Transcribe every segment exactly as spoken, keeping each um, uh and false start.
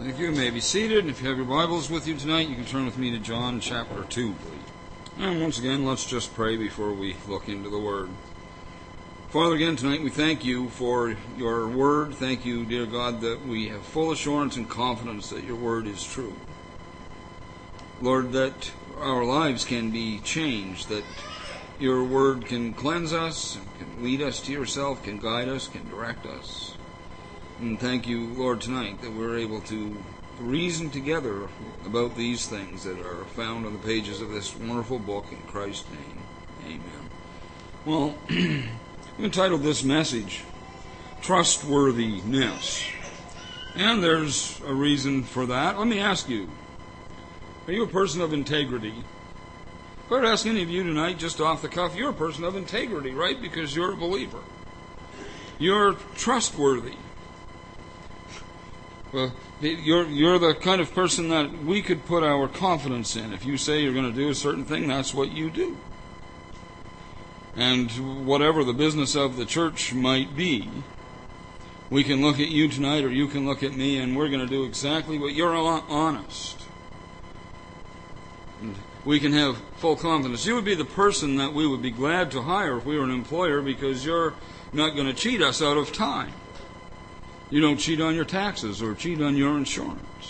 Thank you. You may be seated. And if you have your Bibles with you tonight, you can turn with me to John chapter two, please. And once again, let's just pray before we look into the Word. Father, again tonight we thank you for your Word. Thank you, dear God, that we have full assurance and confidence that your Word is true. Lord, that our lives can be changed, that your Word can cleanse us, can lead us to yourself, can guide us, can direct us. And thank you, Lord, tonight that we're able to reason together about these things that are found on the pages of this wonderful book in Christ's name. Amen. Well, I've entitled this message, Trustworthiness. And there's a reason for that. Let me ask you, are you a person of integrity? If I were to ask any of you tonight, just off the cuff, you're a person of integrity, right? Because you're a believer. You're trustworthy. Well, you're you're the kind of person that we could put our confidence in. If you say you're going to do a certain thing, that's what you do. And whatever the business of the church might be, we can look at you tonight, or you can look at me, and we're going to do exactly what you're honest. And we can have full confidence. You would be the person that we would be glad to hire if we were an employer, because you're not going to cheat us out of time. You don't cheat on your taxes or cheat on your insurance.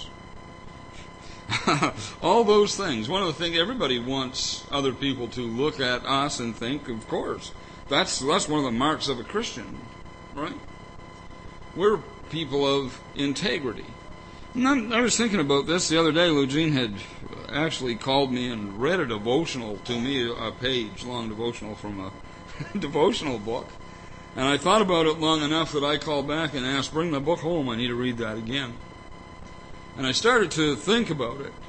All those things. One of the things, everybody wants other people to look at us and think, of course, that's that's one of the marks of a Christian, right? We're people of integrity. And I, I was thinking about this the other day. Eugene had actually called me and read a devotional to me, a page-long devotional from a devotional book. And I thought about it long enough that I called back and asked, bring the book home, I need to read that again. And I started to think about it.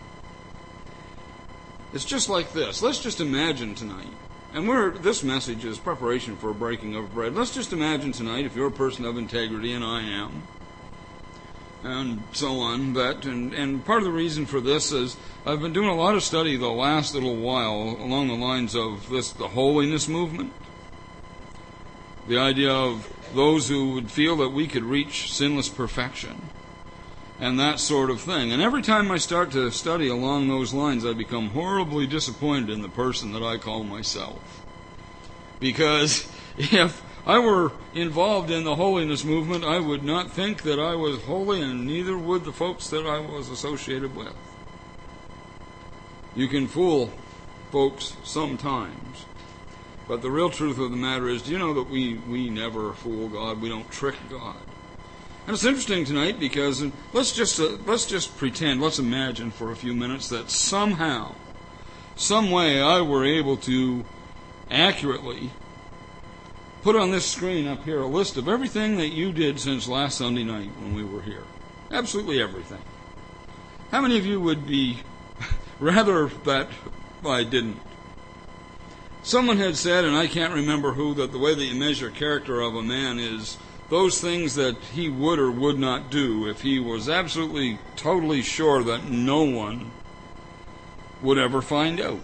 It's just like this. Let's just imagine tonight, and we're, this message is preparation for a breaking of bread. Let's just imagine tonight, if you're a person of integrity, and I am, and so on, that, and, and part of the reason for this is I've been doing a lot of study the last little while along the lines of this, the holiness movement. The idea of those who would feel that we could reach sinless perfection and that sort of thing. And every time I start to study along those lines, I become horribly disappointed in the person that I call myself. Because if I were involved in the holiness movement, I would not think that I was holy, and neither would the folks that I was associated with. You can fool folks sometimes. But the real truth of the matter is, do you know that we, we never fool God? We don't trick God. And it's interesting tonight because let's just uh, let's just pretend, let's imagine for a few minutes that somehow, some way I were able to accurately put on this screen up here a list of everything that you did since last Sunday night when we were here. Absolutely everything. How many of you would be rather that I didn't? Someone had said, and I can't remember who, that the way that you measure character of a man is those things that he would or would not do if he was absolutely, totally sure that no one would ever find out.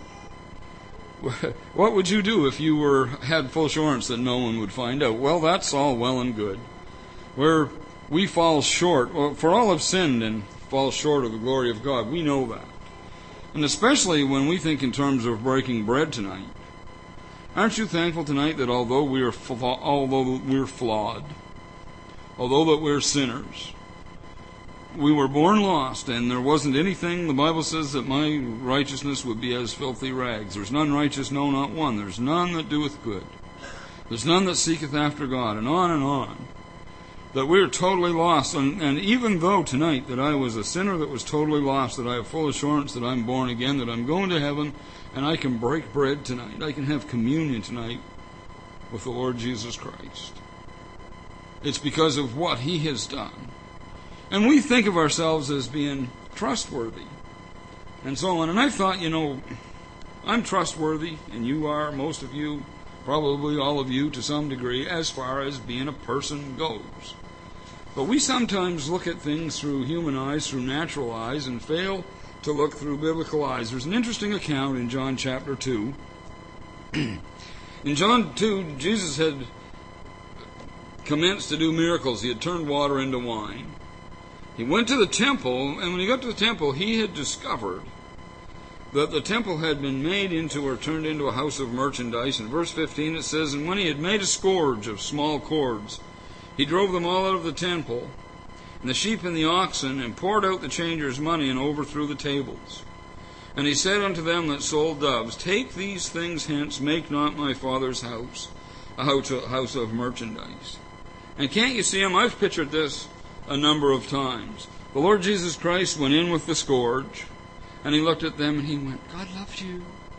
What would you do if you were had full assurance that no one would find out? Well, that's all well and good. Where we fall short, well, for all have sinned and fall short of the glory of God. We know that. And especially when we think in terms of breaking bread tonight. Aren't you thankful tonight that although we are flaw- although we're flawed, although that we're sinners, we were born lost, and there wasn't anything, the Bible says that my righteousness would be as filthy rags. There's none righteous, no, not one. There's none that doeth good. There's none that seeketh after God, and on and on. That we're totally lost, and, and even though tonight that I was a sinner that was totally lost, that I have full assurance that I'm born again, that I'm going to heaven, and I can break bread tonight. I can have communion tonight with the Lord Jesus Christ. It's because of what He has done. And we think of ourselves as being trustworthy and so on. And I thought, you know, I'm trustworthy, and you are, most of you, probably all of you to some degree, as far as being a person goes. But we sometimes look at things through human eyes, through natural eyes, and fail to look through biblical eyes. There's an interesting account in John chapter two. In John two, Jesus had commenced to do miracles. He had turned water into wine. He went to the temple, and when he got to the temple, he had discovered that the temple had been made into or turned into a house of merchandise. In verse fifteen it says, "And when he had made a scourge of small cords, he drove them all out of the temple, and the sheep and the oxen, and poured out the changers' money, and overthrew the tables. And he said unto them that sold doves, Take these things hence, make not my Father's house a house of merchandise." And can't you see him? I've pictured this a number of times. The Lord Jesus Christ went in with the scourge, and he looked at them and he went, "God loves you.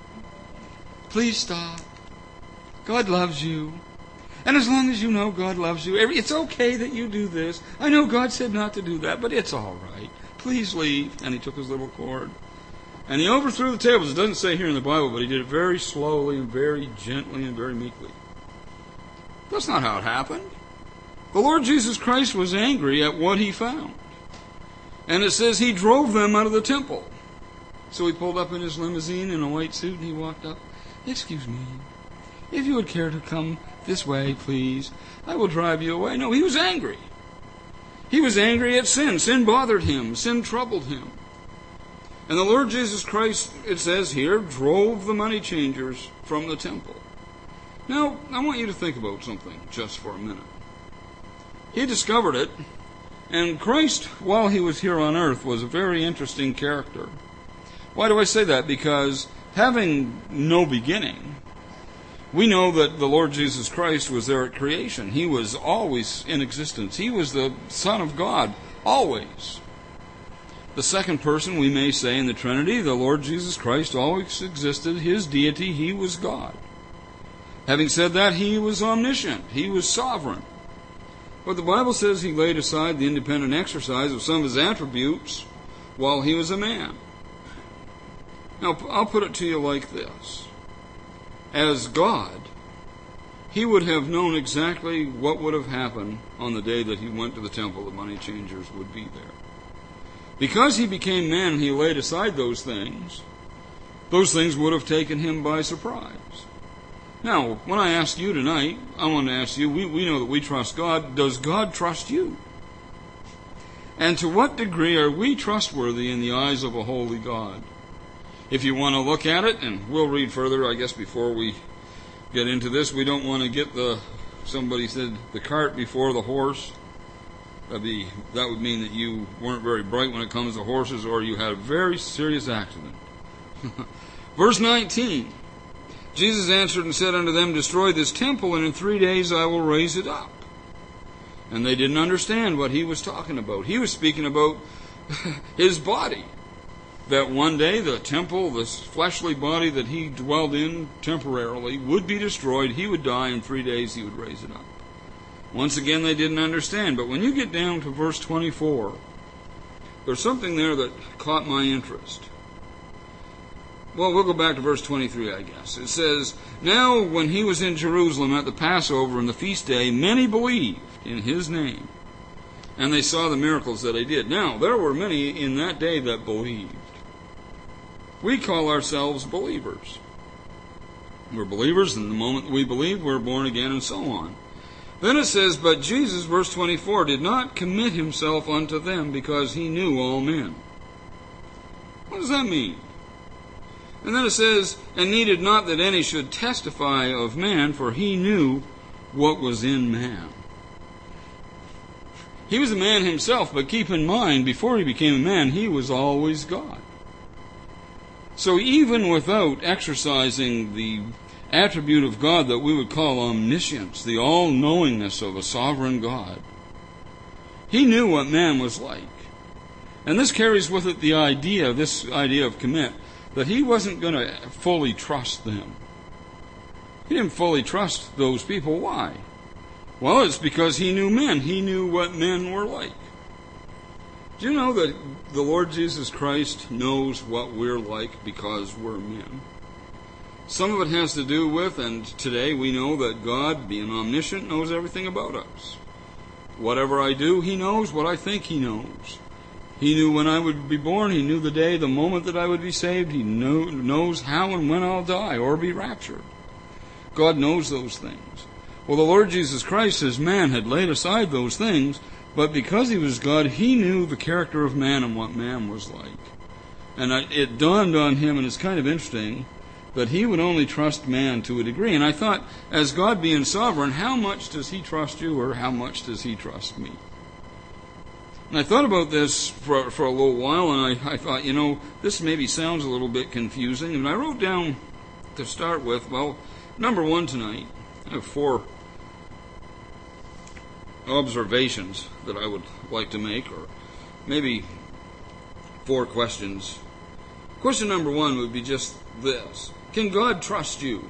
Please stop. God loves you. And as long as you know God loves you, it's okay that you do this. I know God said not to do that, but it's all right. Please leave." And he took his little cord, and he overthrew the tables. It doesn't say here in the Bible, but he did it very slowly and very gently and very meekly. That's not how it happened. The Lord Jesus Christ was angry at what he found. And it says he drove them out of the temple. So he pulled up in his limousine in a white suit, and he walked up. "Excuse me, if you would care to come this way, please, I will drive you away." No, he was angry. He was angry at sin. Sin bothered him. Sin troubled him. And the Lord Jesus Christ, it says here, drove the money changers from the temple. Now, I want you to think about something just for a minute. He discovered it, and Christ, while he was here on earth, was a very interesting character. Why do I say that? Because having no beginning, we know that the Lord Jesus Christ was there at creation. He was always in existence. He was the Son of God, always. The second person, we may say, in the Trinity, the Lord Jesus Christ always existed. His deity, he was God. Having said that, he was omniscient. He was sovereign. But the Bible says he laid aside the independent exercise of some of his attributes while he was a man. Now, I'll put it to you like this. As God, he would have known exactly what would have happened on the day that he went to the temple. The money changers would be there. Because he became man and he laid aside those things, those things would have taken him by surprise. Now, when I ask you tonight, I want to ask you, we, we know that we trust God. Does God trust you? And to what degree are we trustworthy in the eyes of a holy God? If you want to look at it, and we'll read further, I guess, before we get into this. We don't want to get the, somebody said, the cart before the horse. That'd be, that would mean that you weren't very bright when it comes to horses, or you had a very serious accident. Verse nineteen. Jesus answered and said unto them, Destroy this temple, and in three days I will raise it up. And they didn't understand what he was talking about. He was speaking about his body. That one day the temple, this fleshly body that he dwelled in temporarily, would be destroyed. He would die. In three days he would raise it up. Once again, they didn't understand. But when you get down to verse twenty-four, there's something there that caught my interest. Well, we'll go back to verse twenty-three, I guess. It says, Now when he was in Jerusalem at the Passover and the feast day, many believed in his name, and they saw the miracles that he did. Now, there were many in that day that believed. We call ourselves believers. We're believers, and the moment we believe, we're born again, and so on. Then it says, But Jesus, verse twenty-four, did not commit himself unto them, because he knew all men. What does that mean? And then it says, And needed not that any should testify of man, for he knew what was in man. He was a man himself, but keep in mind, before he became a man, he was always God. So even without exercising the attribute of God that we would call omniscience, the all-knowingness of a sovereign God, he knew what man was like. And this carries with it the idea, this idea of commit, that he wasn't going to fully trust them. He didn't fully trust those people. Why? Well, it's because he knew men. He knew what men were like. Do you know that the Lord Jesus Christ knows what we're like because we're men? Some of it has to do with, and today we know that God, being omniscient, knows everything about us. Whatever I do, he knows. What I think, he knows. He knew when I would be born. He knew the day, the moment that I would be saved. He knew, knows how and when I'll die or be raptured. God knows those things. Well, the Lord Jesus Christ, as man, had laid aside those things, But because he was God, he knew the character of man and what man was like. And it dawned on him, and it's kind of interesting, that he would only trust man to a degree. And I thought, as God being sovereign, how much does he trust you, or how much does he trust me? And I thought about this for, for a little while, and I, I thought, you know, this maybe sounds a little bit confusing. And I wrote down to start with, well, number one tonight, I have four observations that I would like to make, or maybe four questions. Question number one would be just this: can God trust you?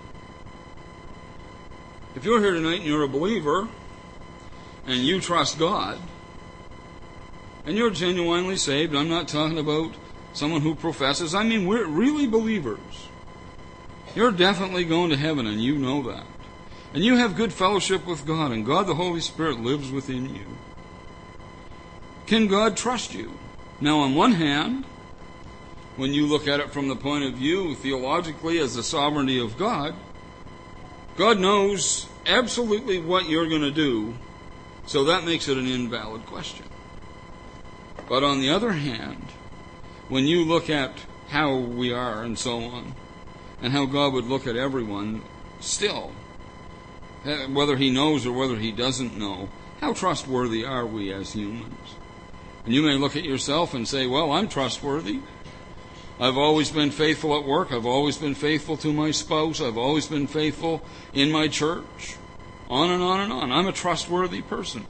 If you're here tonight and you're a believer and you trust God and you're genuinely saved, I'm not talking about someone who professes, I mean we're really believers. You're definitely going to heaven, and you know that. And you have good fellowship with God, and God the Holy Spirit lives within you. Can God trust you? Now, on one hand, when you look at it from the point of view theologically as the sovereignty of God, God knows absolutely what you're going to do, so that makes it an invalid question. But on the other hand, when you look at how we are and so on, and how God would look at everyone, still, whether he knows or whether he doesn't know, how trustworthy are we as humans? And you may look at yourself and say, well, I'm trustworthy. I've always been faithful at work. I've always been faithful to my spouse. I've always been faithful in my church. On and on and on. I'm a trustworthy person.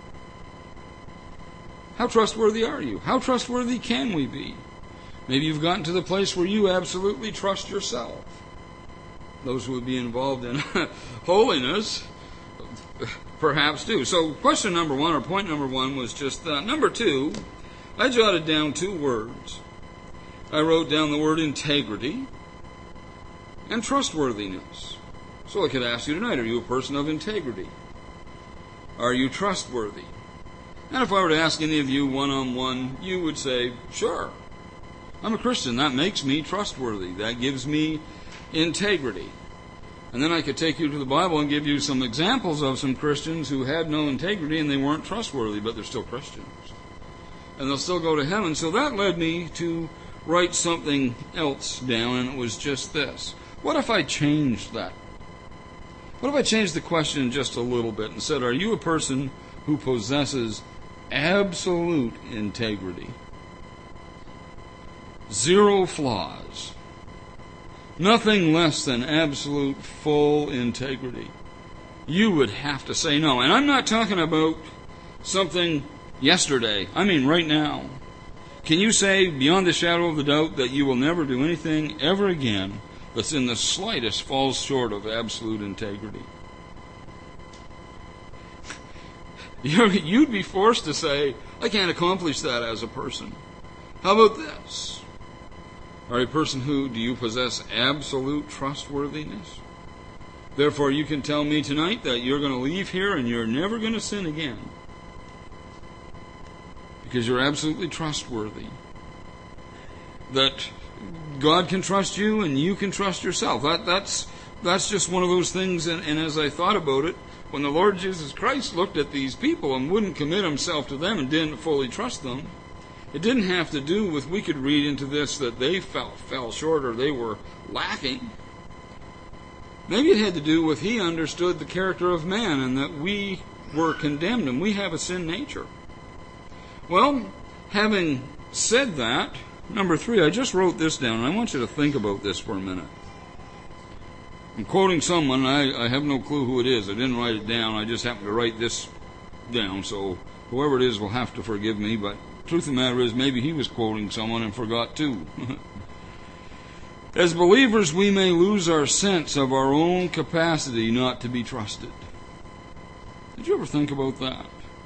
How trustworthy are you? How trustworthy can we be? Maybe you've gotten to the place where you absolutely trust yourself. Those who would be involved in holiness perhaps do. So question number one, or point number one, was just that. Number two, I jotted down two words. I wrote down the word integrity and trustworthiness. So I could ask you tonight, are you a person of integrity? Are you trustworthy? And if I were to ask any of you one-on-one, you would say, sure, I'm a Christian. That makes me trustworthy. That gives me integrity. And then I could take you to the Bible and give you some examples of some Christians who had no integrity and they weren't trustworthy, but they're still Christians. And they'll still go to heaven. So that led me to write something else down, and it was just this. What if I changed that? What if I changed the question just a little bit and said, are you a person who possesses absolute integrity? Zero flaws. Nothing less than absolute full integrity. You would have to say no. And I'm not talking about something yesterday. I mean right now. Can you say beyond the shadow of the doubt that you will never do anything ever again that's in the slightest falls short of absolute integrity? You'd be forced to say, I can't accomplish that as a person. How about this? Are you a person who, do you possess absolute trustworthiness? Therefore, you can tell me tonight that you're going to leave here and you're never going to sin again. Because you're absolutely trustworthy. That God can trust you and you can trust yourself. That, that's, that's just one of those things, and, and as I thought about it, when the Lord Jesus Christ looked at these people and wouldn't commit himself to them and didn't fully trust them, it didn't have to do with, we could read into this, that they fell, fell short or they were lacking. Maybe it had to do with he understood the character of man and that we were condemned and we have a sin nature. Well, having said that, number three, I just wrote this down, and I want you to think about this for a minute. I'm quoting someone, I, I have no clue who it is. I didn't write it down. I just happened to write this down, so whoever it is will have to forgive me, but the truth of the matter is maybe he was quoting someone and forgot too. As believers, we may lose our sense of our own capacity not to be trusted. Did you ever think about that?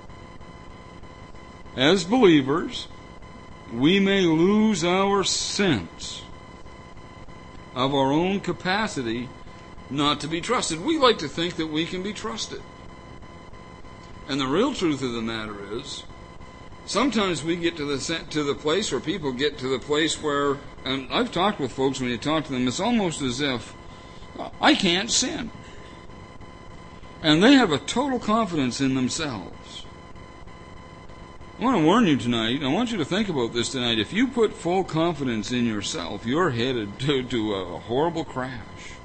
As believers, we may lose our sense of our own capacity not to be trusted. We like to think that we can be trusted. And the real truth of the matter is, sometimes we get to the to the place, or people get to the place where, and I've talked with folks, when you talk to them, it's almost as if, I can't sin. And they have a total confidence in themselves. I want to warn you tonight, I want you to think about this tonight. If you put full confidence in yourself, you're headed to, to a horrible crash.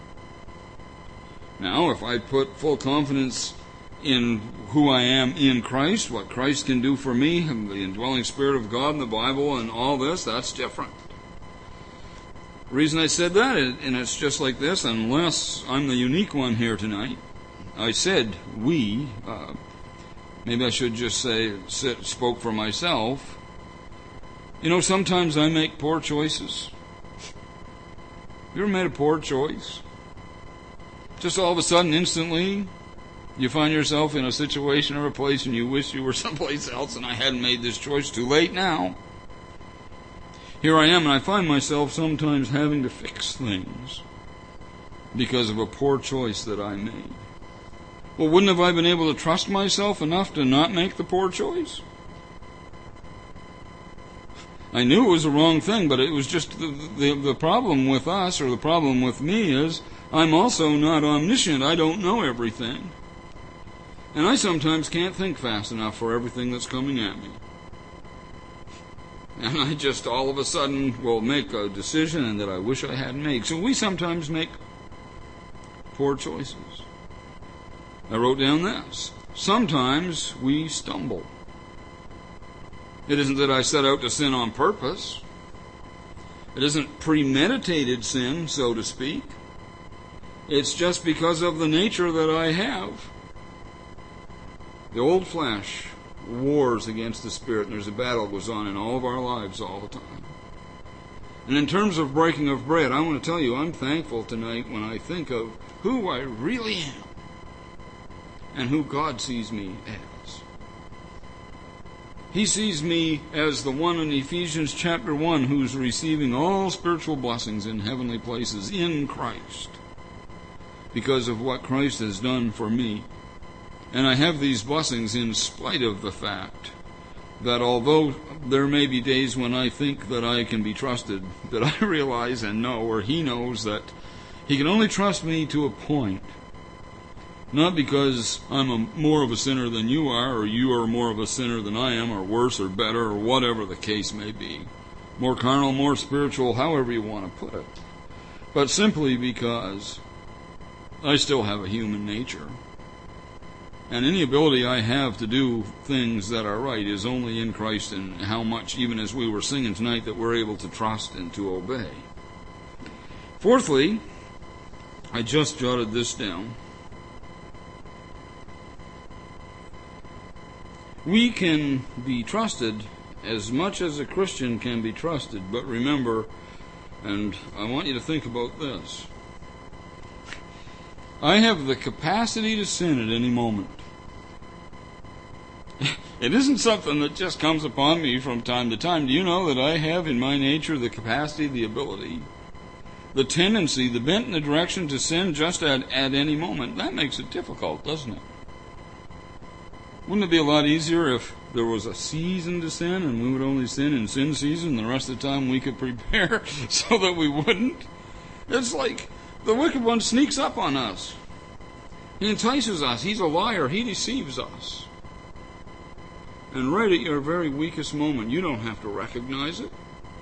Now, if I put full confidence in who I am in Christ, what Christ can do for me, and the indwelling Spirit of God in the Bible and all this, that's different. The reason I said that, and it's just like this, unless I'm the unique one here tonight, I said we, uh, maybe I should just say, sit, spoke for myself. You know, sometimes I make poor choices. You ever made a poor choice? Just all of a sudden, instantly, you find yourself in a situation or a place and you wish you were someplace else and I hadn't made this choice. Too late now. Here I am, and I find myself sometimes having to fix things because of a poor choice that I made. Well, wouldn't have I been able to trust myself enough to not make the poor choice? I knew it was the wrong thing, but it was just the, the, the problem with us, or the problem with me, is I'm also not omniscient. I don't know everything. And I sometimes can't think fast enough for everything that's coming at me. And I just all of a sudden will make a decision that I wish I hadn't made. So we sometimes make poor choices. I wrote down this. Sometimes we stumble. It isn't that I set out to sin on purpose. It isn't premeditated sin, so to speak. It's just because of the nature that I have. The old flesh wars against the Spirit, and there's a battle that goes on in all of our lives all the time. And in terms of breaking of bread, I want to tell you, I'm thankful tonight when I think of who I really am and who God sees me as. He sees me as the one in Ephesians chapter one who's receiving all spiritual blessings in heavenly places in Christ because of what Christ has done for me. And I have these blessings in spite of the fact that although there may be days when I think that I can be trusted, that I realize and know, or He knows, that He can only trust me to a point. Not because I'm a, more of a sinner than you are, or you are more of a sinner than I am, or worse or better, or whatever the case may be. More carnal, more spiritual, however you want to put it. But simply because I still have a human nature. And any ability I have to do things that are right is only in Christ, and how much, even as we were singing tonight, that we're able to trust and to obey. Fourthly, I just jotted this down. We can be trusted as much as a Christian can be trusted, but remember, and I want you to think about this, I have the capacity to sin at any moment. It isn't something that just comes upon me from time to time. Do you know that I have in my nature the capacity, the ability, the tendency, the bent in the direction to sin just at, at any moment? That makes it difficult, doesn't it? Wouldn't it be a lot easier if there was a season to sin and we would only sin in sin season and the rest of the time we could prepare so that we wouldn't? It's like the wicked one sneaks up on us. He entices us. He's a liar. He deceives us. And right at your very weakest moment, you don't have to recognize it.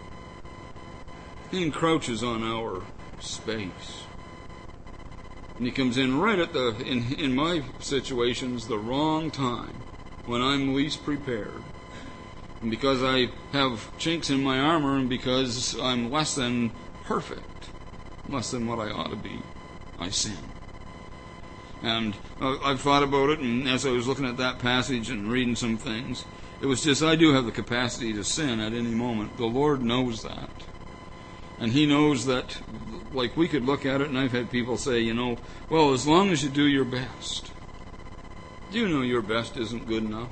He encroaches on our space. And he comes in right at the, in, in my situations, the wrong time, when I'm least prepared. And because I have chinks in my armor, and because I'm less than perfect, less than what I ought to be, I sin. And uh, I've thought about it, and as I was looking at that passage and reading some things, it was just, I do have the capacity to sin at any moment. The Lord knows that. And He knows that, like, we could look at it, and I've had people say, you know, well, as long as you do your best. Do you know your best isn't good enough?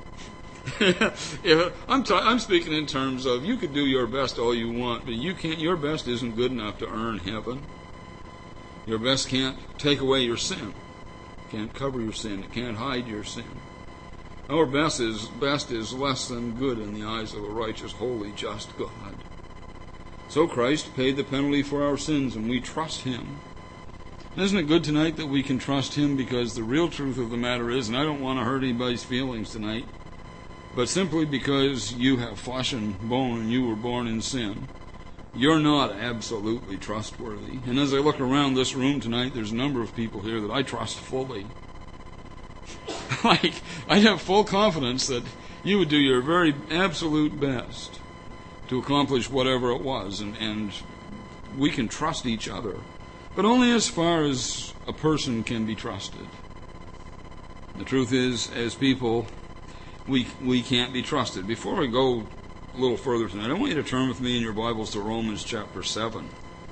yeah, I'm, t- I'm speaking in terms of you could do your best all you want, but you can't. Your best isn't good enough to earn heaven. Your best can't take away your sin. Can't cover your sin. It can't hide your sin. Our best is best is less than good in the eyes of a righteous, holy, just God. So Christ paid the penalty for our sins, and we trust Him. Isn't it good tonight that we can trust Him? Because the real truth of the matter is, and I don't want to hurt anybody's feelings tonight, But simply because you have flesh and bone and you were born in sin, you're not absolutely trustworthy. And as I look around this room tonight, there's a number of people here that I trust fully. Like, I have full confidence that you would do your very absolute best to accomplish whatever it was. And, and we can trust each other, but only as far as a person can be trusted. The truth is, as people, we we can't be trusted. Before we go a little further tonight, I want you to turn with me in your Bibles to Romans chapter seven.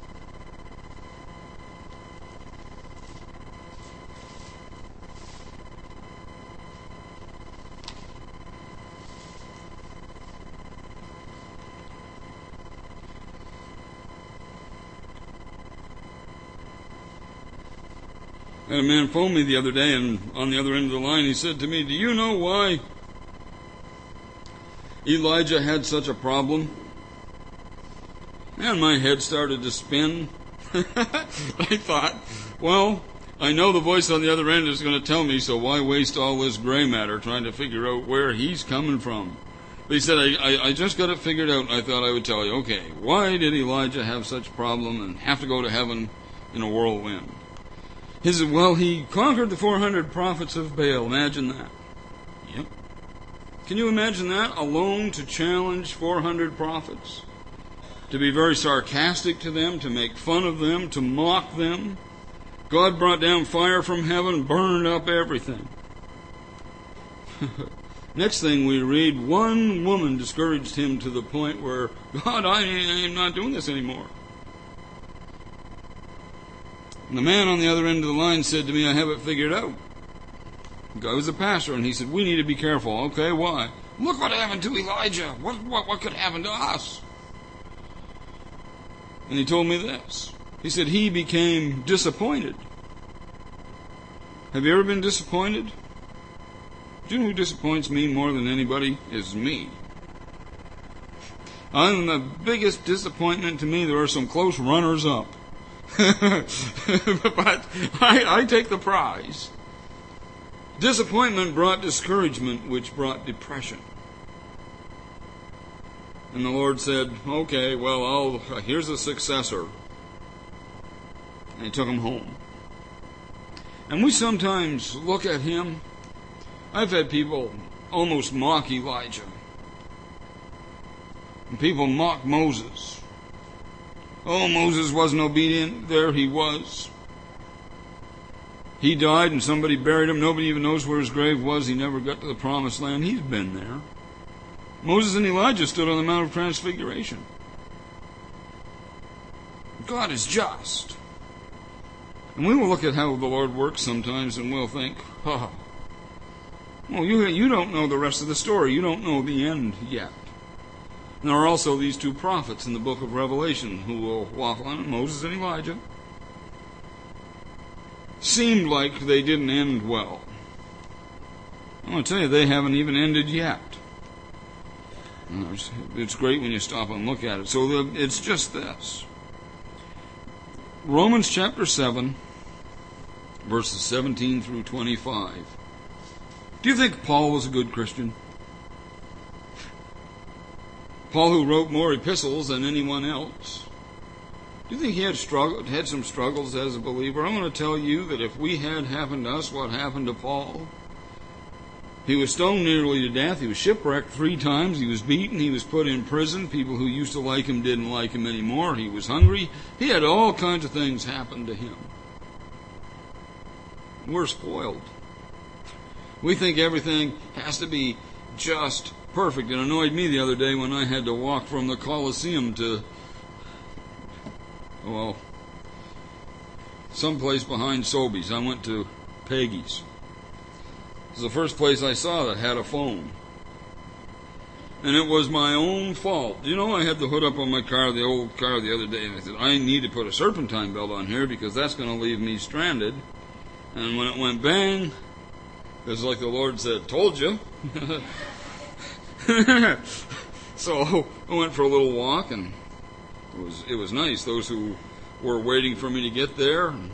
I had a man phone me the other day, and on the other end of the line he said to me, "Do you know why Elijah had such a problem?" And my head started to spin. I thought, well, I know the voice on the other end is going to tell me, so why waste all this gray matter trying to figure out where he's coming from? But he said, I, I, I just got it figured out, and I thought I would tell you. Okay, why did Elijah have such a problem and have to go to heaven in a whirlwind? He said, well, he conquered the four hundred prophets of Baal. Imagine that. Yep. Can you imagine that? Alone to challenge four hundred prophets? To be very sarcastic to them, to make fun of them, to mock them. God brought down fire from heaven, burned up everything. Next thing we read, one woman discouraged him to the point where, God, I am not doing this anymore. And the man on the other end of the line said to me, I have it figured out. The guy was a pastor, and he said, we need to be careful. Okay, why? Look what happened to Elijah. What, what, what could happen to us? And he told me this. He said he became disappointed. Have you ever been disappointed? Do you know who disappoints me more than anybody? Is me. I'm the biggest disappointment to me. There are some close runners-up. But I, I take the prize. Disappointment brought discouragement, which brought depression. And the Lord said, okay, well, I'll, here's a successor. And he took him home. And we sometimes look at him. I've had people almost mock Elijah. And people mock Moses. Oh, Moses wasn't obedient. There he was. He died and somebody buried him. Nobody even knows where his grave was. He never got to the promised land. He's been there. Moses and Elijah stood on the Mount of Transfiguration. God is just. And we will look at how the Lord works sometimes and we'll think, oh, well, you, you don't know the rest of the story. You don't know the end yet. And there are also these two prophets in the book of Revelation who will waffle on it, Moses and Elijah. Seemed like they didn't end well. I want to tell you, they haven't even ended yet. It's great when you stop and look at it. So it's just this. Romans chapter seven, verses seventeen through twenty-five. Do you think Paul was a good Christian? Paul, who wrote more epistles than anyone else. Do you think he had struggle, had some struggles as a believer? I want to tell you that if we had happened to us what happened to Paul, he was stoned nearly to death. He was shipwrecked three times. He was beaten. He was put in prison. People who used to like him didn't like him anymore. He was hungry. He had all kinds of things happen to him. We're spoiled. We think everything has to be just perfect. It annoyed me the other day when I had to walk from the Coliseum to, well, someplace behind Sobeys. I went to Peggy's. It was the first place I saw that had a phone. And it was my own fault. You know, I had the hood up on my car, the old car, the other day, and I said, I need to put a serpentine belt on here because that's going to leave me stranded. And when it went bang, it was like the Lord said, told you. So I went for a little walk, and it was it was nice. Those who were waiting for me to get there, and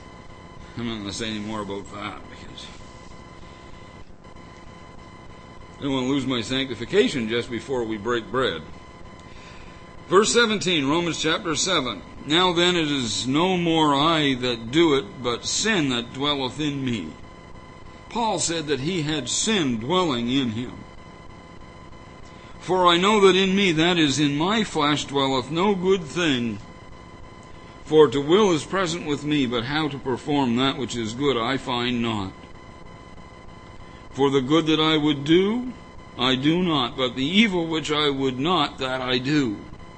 I'm not going to say any more about that because I don't want to lose my sanctification just before we break bread. Verse seventeen, Romans chapter seven. Now then it is no more I that do it, but sin that dwelleth in me. Paul said that he had sin dwelling in him. For I know that in me, that is, in my flesh, dwelleth no good thing. For to will is present with me, but how to perform that which is good I find not. For the good that I would do, I do not, but the evil which I would not, that I do.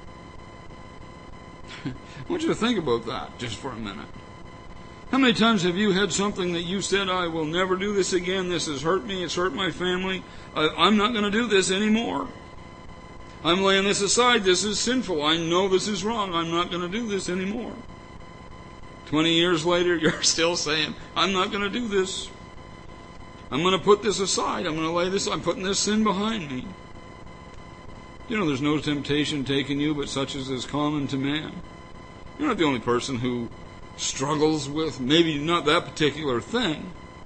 I want you to think about that just for a minute. How many times have you had something that you said, I will never do this again, this has hurt me, it's hurt my family, I, I'm not going to do this anymore. I'm laying this aside, this is sinful, I know this is wrong, I'm not going to do this anymore. Twenty years later, you're still saying, I'm not going to do this. I'm going to put this aside, I'm going to lay this, I'm putting this sin behind me. You know, there's no temptation taken you, but such as is common to man. You're not the only person who struggles with maybe not that particular thing.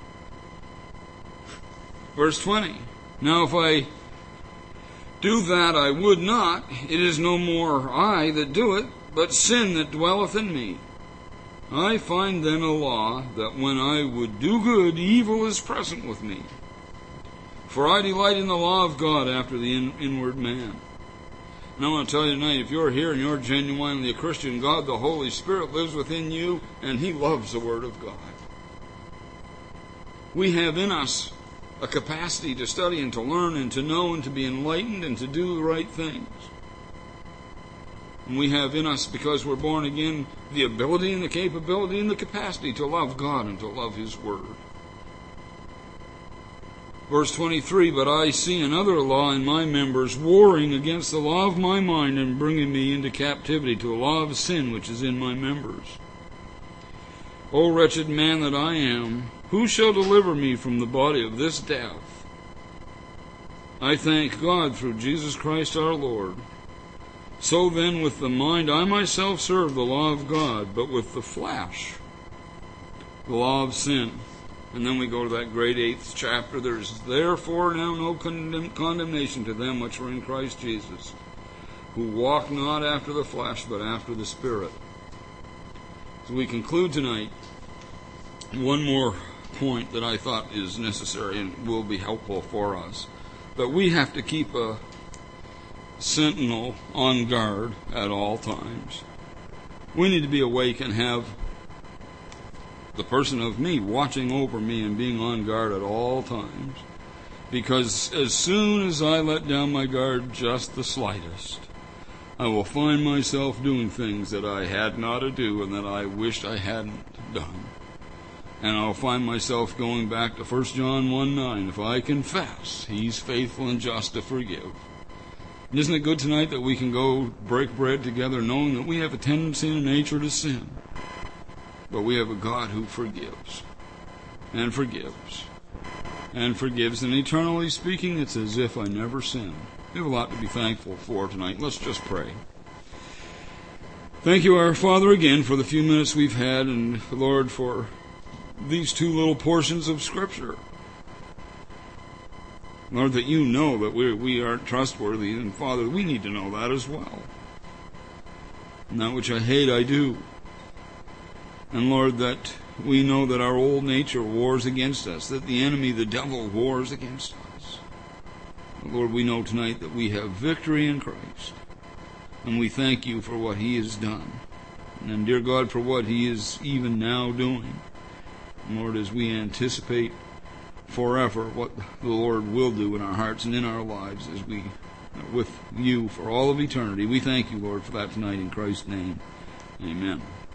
Verse twenty. Now if I do that I would not, it is no more I that do it, but sin that dwelleth in me. I find then a law, that when I would do good, evil is present with me. For I delight in the law of God after the in- inward man. And I want to tell you tonight, if you're here and you're genuinely a Christian, God the Holy Spirit lives within you, and He loves the Word of God. We have in us a capacity to study and to learn and to know and to be enlightened and to do the right things. And we have in us, because we're born again, the ability and the capability and the capacity to love God and to love His Word. Verse twenty-three, but I see another law in my members, warring against the law of my mind and bringing me into captivity to a law of sin which is in my members. O wretched man that I am, who shall deliver me from the body of this death? I thank God through Jesus Christ our Lord. So then with the mind I myself serve the law of God, but with the flesh the law of sin. And then we go to that great eighth chapter. There's therefore now no condemn- condemnation to them which are in Christ Jesus, who walk not after the flesh, but after the Spirit. So we conclude tonight. One more point that I thought is necessary and will be helpful for us. That we have to keep a sentinel on guard at all times. We need to be awake and have the person of me watching over me and being on guard at all times. Because as soon as I let down my guard just the slightest, I will find myself doing things that I had not to do and that I wished I hadn't done. And I'll find myself going back to First John one nine. If I confess, He's faithful and just to forgive. And isn't it good tonight that we can go break bread together knowing that we have a tendency and a nature to sin? But we have a God who forgives, and forgives, and forgives. And eternally speaking, it's as if I never sinned. We have a lot to be thankful for tonight. Let's just pray. Thank you, our Father, again for the few minutes we've had, and Lord, for these two little portions of Scripture. Lord, that you know that we we aren't trustworthy, and Father, we need to know that as well. And that which I hate, I do. And Lord, that we know that our old nature wars against us, that the enemy, the devil, wars against us. But Lord, we know tonight that we have victory in Christ, and we thank you for what He has done. And dear God, for what He is even now doing. And Lord, as we anticipate forever what the Lord will do in our hearts and in our lives as we are with you for all of eternity, we thank you, Lord, for that tonight in Christ's name. Amen.